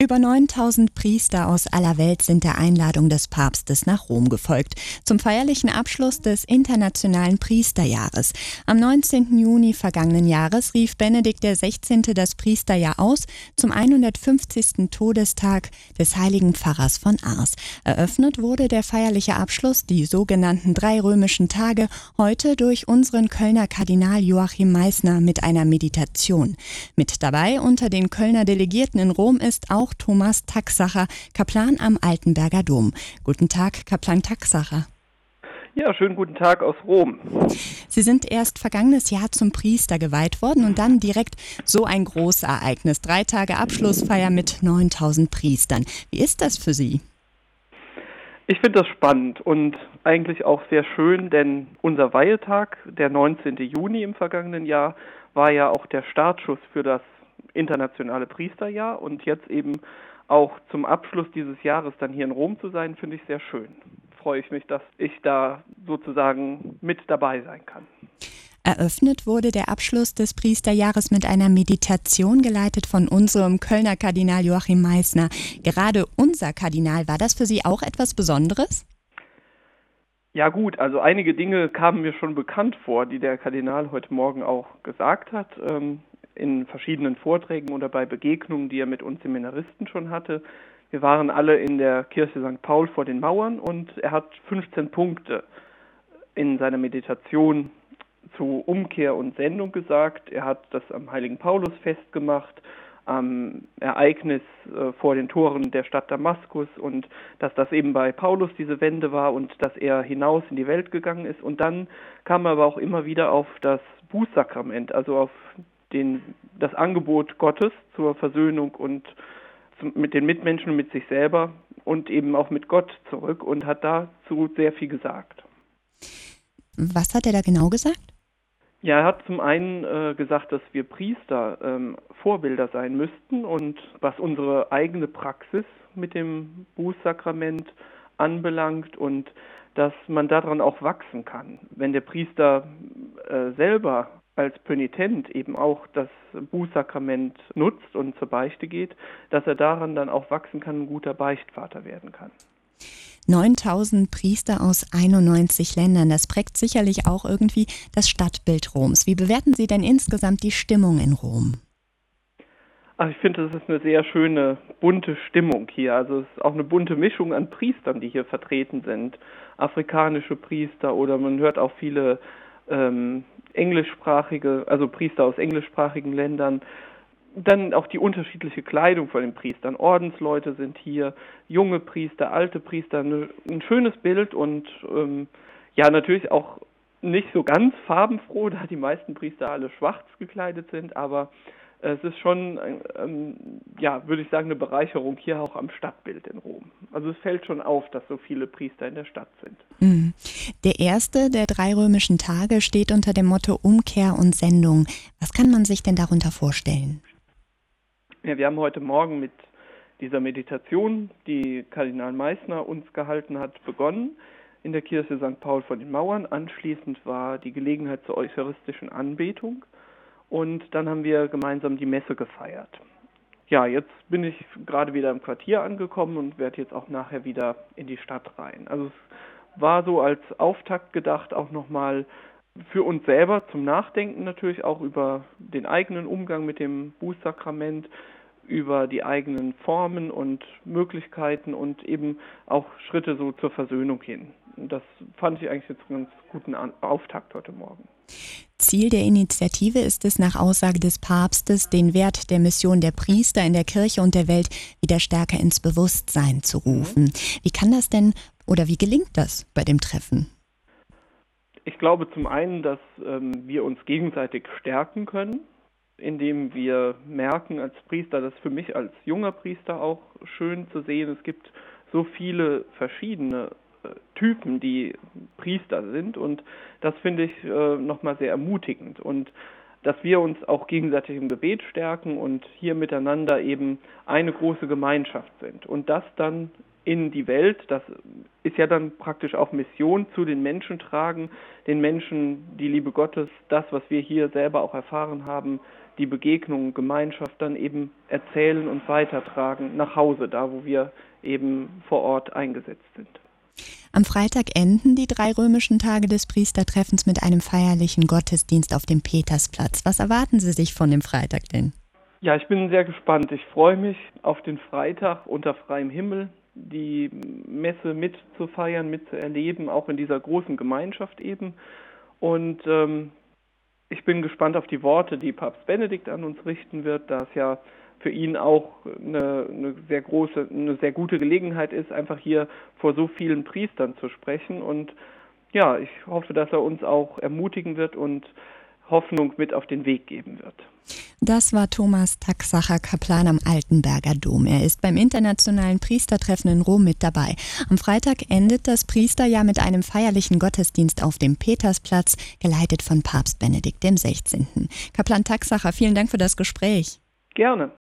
Über 9000 Priester aus aller Welt sind der Einladung des Papstes nach Rom gefolgt, zum feierlichen Abschluss des Internationalen Priesterjahres. Am 19. Juni vergangenen Jahres rief Benedikt XVI. Das Priesterjahr aus, zum 150. Todestag des heiligen Pfarrers von Ars. Eröffnet wurde der feierliche Abschluss, die sogenannten 3 römischen Tage, heute durch unseren Kölner Kardinal Joachim Meissner mit einer Meditation. Mit dabei unter den Kölner Delegierten in Rom ist auch Thomas Taxacher, Kaplan am Altenberger Dom. Guten Tag, Kaplan Taxacher. Ja, schönen guten Tag aus Rom. Sie sind erst vergangenes Jahr zum Priester geweiht worden und dann direkt so ein Großereignis. 3 Tage Abschlussfeier mit 9000 Priestern. Wie ist das für Sie? Ich finde das spannend und eigentlich auch sehr schön, denn unser Weihetag, der 19. Juni im vergangenen Jahr, war ja auch der Startschuss für das internationale Priesterjahr und jetzt eben auch zum Abschluss dieses Jahres dann hier in Rom zu sein, finde ich sehr schön. Freue ich mich, dass ich da sozusagen mit dabei sein kann. Eröffnet wurde der Abschluss des Priesterjahres mit einer Meditation, geleitet von unserem Kölner Kardinal Joachim Meissner. Gerade unser Kardinal, war das für Sie auch etwas Besonderes? Ja gut, also einige Dinge kamen mir schon bekannt vor, die der Kardinal heute Morgen auch gesagt hat, in verschiedenen Vorträgen oder bei Begegnungen, die er mit uns Seminaristen schon hatte. Wir waren alle in der Kirche St. Paul vor den Mauern und er hat 15 Punkte in seiner Meditation zu Umkehr und Sendung gesagt. Er hat das am heiligen Paulus festgemacht, am Ereignis vor den Toren der Stadt Damaskus und dass das eben bei Paulus diese Wende war und dass er hinaus in die Welt gegangen ist. Und dann kam er aber auch immer wieder auf das Bußsakrament, also auf das Angebot Gottes zur Versöhnung und mit den Mitmenschen und mit sich selber und eben auch mit Gott zurück und hat dazu sehr viel gesagt. Was hat er da genau gesagt? Ja, er hat zum einen gesagt, dass wir Priester Vorbilder sein müssten und was unsere eigene Praxis mit dem Bußsakrament anbelangt und dass man daran auch wachsen kann. Wenn der Priester selber als Pönitent eben auch das Bußsakrament nutzt und zur Beichte geht, dass er daran dann auch wachsen kann, ein guter Beichtvater werden kann. 9000 Priester aus 91 Ländern, das prägt sicherlich auch irgendwie das Stadtbild Roms. Wie bewerten Sie denn insgesamt die Stimmung in Rom? Also ich finde, das ist eine sehr schöne, bunte Stimmung hier. Also es ist auch eine bunte Mischung an Priestern, die hier vertreten sind. Afrikanische Priester oder man hört auch viele englischsprachige, also Priester aus englischsprachigen Ländern. Dann auch die unterschiedliche Kleidung von den Priestern. Ordensleute sind hier, junge Priester, alte Priester, ein schönes Bild und ja, natürlich auch nicht so ganz farbenfroh, da die meisten Priester alle schwarz gekleidet sind, aber es ist schon, ja, würde ich sagen, eine Bereicherung hier auch am Stadtbild in Rom. Also es fällt schon auf, dass so viele Priester in der Stadt sind. Der erste der 3 römischen Tage steht unter dem Motto Umkehr und Sendung. Was kann man sich denn darunter vorstellen? Ja, wir haben heute Morgen mit dieser Meditation, die Kardinal Meissner uns gehalten hat, begonnen in der Kirche St. Paul vor den Mauern. Anschließend war die Gelegenheit zur eucharistischen Anbetung und dann haben wir gemeinsam die Messe gefeiert. Ja, jetzt bin ich gerade wieder im Quartier angekommen und werde jetzt auch nachher wieder in die Stadt rein. Also es war so als Auftakt gedacht, auch nochmal für uns selber zum Nachdenken natürlich auch über den eigenen Umgang mit dem Bußsakrament, über die eigenen Formen und Möglichkeiten und eben auch Schritte so zur Versöhnung hin. Und das fand ich eigentlich jetzt einen ganz guten Auftakt heute Morgen. Ziel der Initiative ist es, nach Aussage des Papstes, den Wert der Mission der Priester in der Kirche und der Welt wieder stärker ins Bewusstsein zu rufen. Wie kann das denn oder wie gelingt das bei dem Treffen? Ich glaube zum einen, dass wir uns gegenseitig stärken können, indem wir merken als Priester, das ist für mich als junger Priester auch schön zu sehen, es gibt so viele verschiedene Typen, die Priester sind und das finde ich nochmal sehr ermutigend und dass wir uns auch gegenseitig im Gebet stärken und hier miteinander eben eine große Gemeinschaft sind und das dann in die Welt, das ist ja dann praktisch auch Mission, zu den Menschen tragen, den Menschen die Liebe Gottes, das, was wir hier selber auch erfahren haben, die Begegnung, Gemeinschaft dann eben erzählen und weitertragen nach Hause, da wo wir eben vor Ort eingesetzt sind. Am Freitag enden die 3 römischen Tage des Priestertreffens mit einem feierlichen Gottesdienst auf dem Petersplatz. Was erwarten Sie sich von dem Freitag denn? Ja, ich bin sehr gespannt. Ich freue mich auf den Freitag unter freiem Himmel, die Messe mitzufeiern, mitzuerleben, auch in dieser großen Gemeinschaft eben. Und ich bin gespannt auf die Worte, die Papst Benedikt an uns richten wird, da es ja für ihn auch eine sehr gute Gelegenheit ist, einfach hier vor so vielen Priestern zu sprechen. Und ja, ich hoffe, dass er uns auch ermutigen wird und Hoffnung mit auf den Weg geben wird. Das war Thomas Taxacher, Kaplan am Altenberger Dom. Er ist beim internationalen Priestertreffen in Rom mit dabei. Am Freitag endet das Priesterjahr mit einem feierlichen Gottesdienst auf dem Petersplatz, geleitet von Papst Benedikt XVI. Kaplan Taxacher, vielen Dank für das Gespräch. Gerne.